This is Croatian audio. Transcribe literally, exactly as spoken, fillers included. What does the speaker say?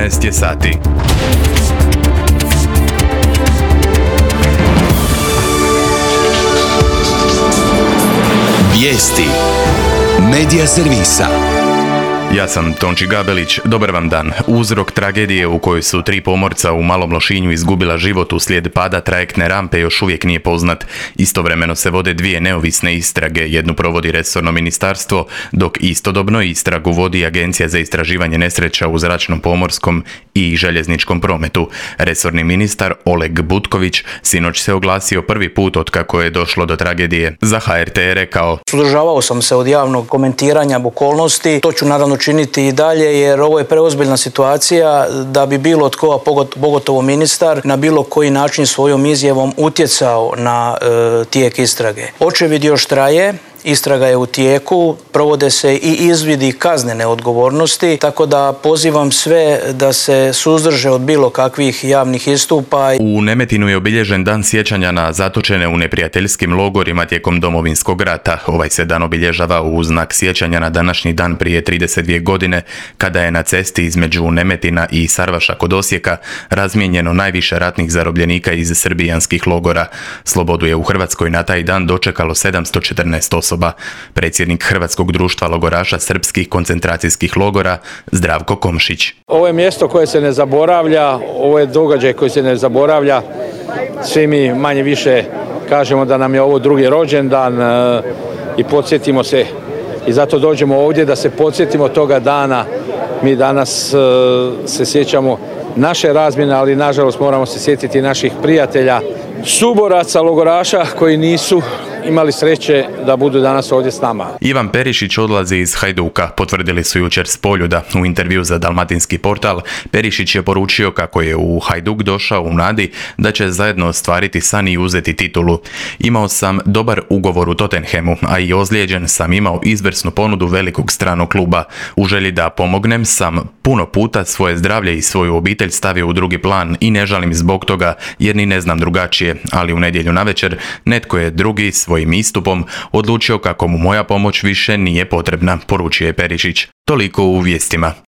četrnaest je sati. Vijesti Medija servisa. Ja sam Tonči Gabelić, dobar vam dan. Uzrok tragedije u kojoj su tri pomorca u Malom Lošinju izgubila život uslijed pada trajektne rampe još uvijek nije poznat. Istovremeno se vode dvije neovisne istrage, jednu provodi resorno ministarstvo, dok istodobno istragu vodi Agencija za istraživanje nesreća u zračnom, pomorskom i željezničkom prometu. Resorni ministar Oleg Butković sinoć se oglasio prvi put otkako je došlo do tragedije. Za H R T je rekao: Suzdržavao sam se od javnog komentiranja okolnosti, to ću naravno činiti i dalje jer ovo je preozbiljna situacija da bi bilo tko, a pogotovo ministar, na bilo koji način svojom izjavom utjecao na e, tijek istrage. Očevid još traje, istraga je u tijeku, provode se i izvidi kaznene odgovornosti, tako da pozivam sve da se suzdrže od bilo kakvih javnih istupa. U Nemetinu je obilježen dan sjećanja na zatočene u neprijateljskim logorima tijekom Domovinskog rata. Ovaj se dan obilježava u znak sjećanja na današnji dan prije trideset dvije godine, kada je na cesti između Nemetina i Sarvaša kod Osijeka razmijenjeno najviše ratnih zarobljenika iz srbijanskih logora. Slobodu je u Hrvatskoj na taj dan dočekalo sedamsto četrnaest osoba. Predsjednik Hrvatskog društva logoraša srpskih koncentracijskih logora Zdravko Komšić. Ovo je mjesto koje se ne zaboravlja, ovo je događaj koji se ne zaboravlja. Svi mi manje više kažemo da nam je ovo drugi rođendan e, i podsjetimo se, i zato dođemo ovdje da se podsjetimo toga dana. Mi danas e, se sjećamo naše razmjene, ali nažalost moramo se sjetiti naših prijatelja, suboraca, logoraša koji nisu imali sreće da budu danas ovdje s nama. Ivan Perišić odlazi iz Hajduka, potvrdili su jučer s Poljuda. U intervju za Dalmatinski portal Perišić je poručio kako je u Hajduk došao u nadi da će zajedno ostvariti san i uzeti titulu. Imao sam dobar ugovor u Tottenhamu, a i ozlijeđen sam imao izvrsnu ponudu velikog stranog kluba. U želji da pomognem sam puno puta svoje zdravlje i svoju obitelj stavio u drugi plan i ne žalim zbog toga jer ni ne znam drugačije, ali u nedjelju navečer netko je drugi svojim istupom odlučio kako mu moja pomoć više nije potrebna, poručio je Perišić. Toliko u vijestima.